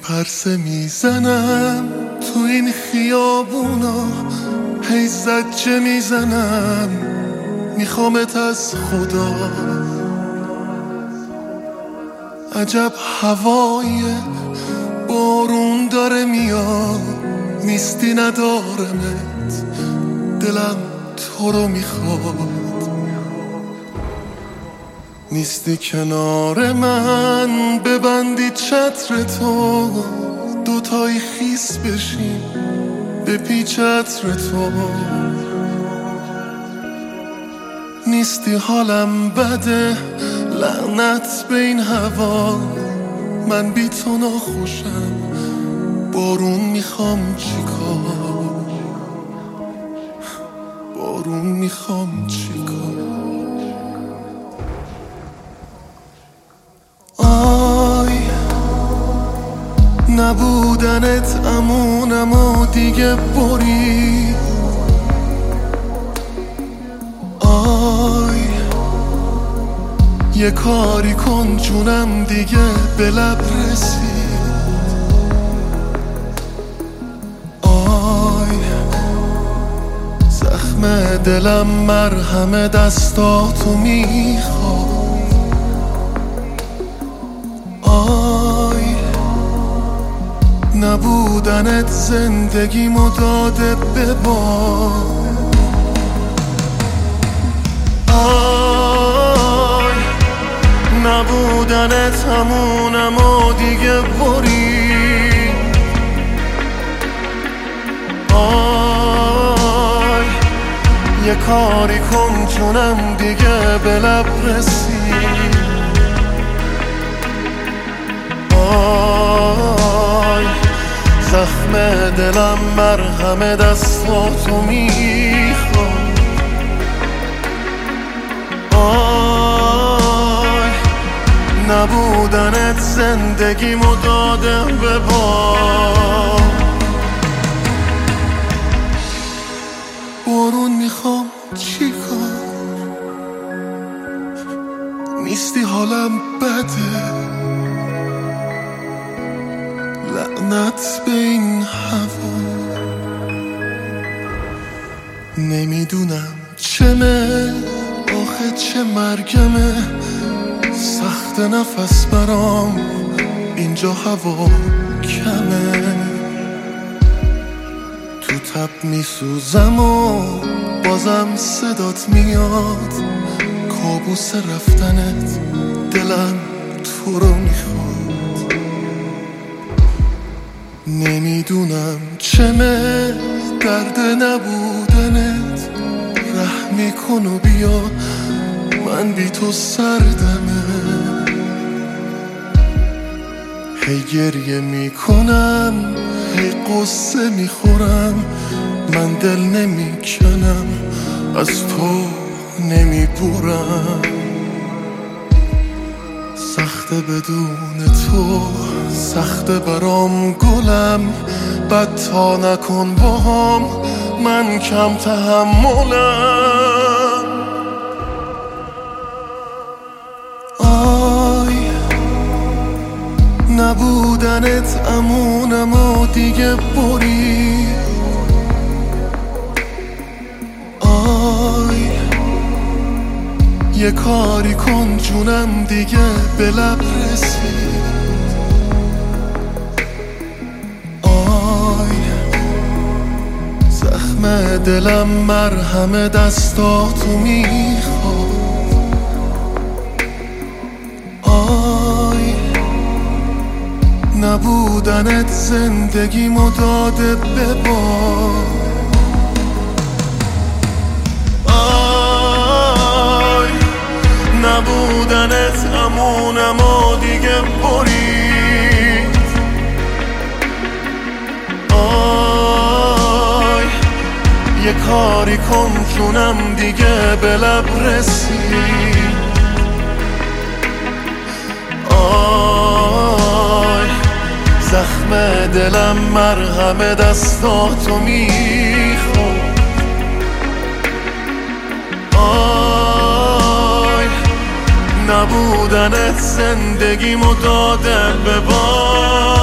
پرسه میزنم تو این خیابونا، هی زجه میزنم میخوامت از خدا. عجب هواییه، بارون داره میاد، نیستی ندارمت، دلم تو رو میخواد. نیستی کنار من، ببندی چتر تو، دوتایی خیس بشیم بپی چتر تو. نیستی حالم بده، لعنت به این هوا، من بی تو ناخوشم، بارون میخوام چیکار، بارون میخوام چیکار. آی نبودنت امونم و دیگه برید. آی یه کاری کن جونم دیگه به لب رسید. آی زخم دلم مرهم دستاتو میخواد. آی نبودنت زندگیمو داده به باد. آی نبودنت همونم و دیگه برید. آی یه کاری کن جونم دیگه به لب رسید. آی زخم دلم مرهم دستاتو میخواد. آی نبودنت زندگیمو داده به باد. بارون میخوام چیکار، نیستی حالم بده، لعنت به این هوا. نمیدونم چمه آخه چه مرگمه، سخت نفس برام اینجا هوا کمه. تو تب میسوزم و بازم صدات میاد، کابوس رفتنت دلم تو رو میخواد. نمیدونم چمه درد نبودنت، رحمی کن و بیا من بی تو سردمه. هی گریه میکنم هی قصه میخورم، من دل نمیکنم از تو نمیبورم. سخته بدون تو، سخته برام گلم، بد تا نکن باهام من کم تحملم. آی نبودنت امونم و دیگه برید. آی یه کاری کن جونم دیگه به لب رسید. آی زخم دلم مرهم دستاتو میخواد. آی نبودنت زندگیمو داده به باد. نبودنت امونم و دیگه برید. آی یه کاری کن جونم دیگه به لب رسید. آی زخم دلم مرهم دستاتو میخواد. نبودنت زندگیمو داده به باد.